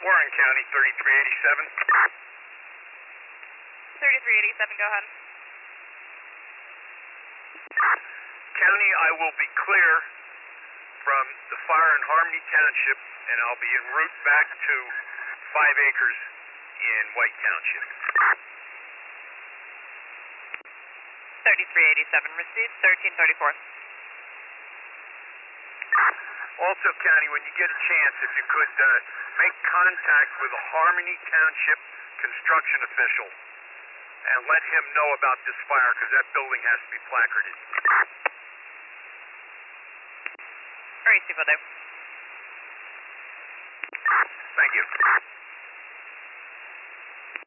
Warren County, 3387. 3387, go ahead. County, I will be clear from the fire in Harmony Township, and I'll be en route back to 5 acres in White Township. 3387, received, 1334. Also, County, when you get a chance, if you could make contact with a Harmony Township construction official and let him know about this fire, because that building has to be placarded. Received, will do. Thank you.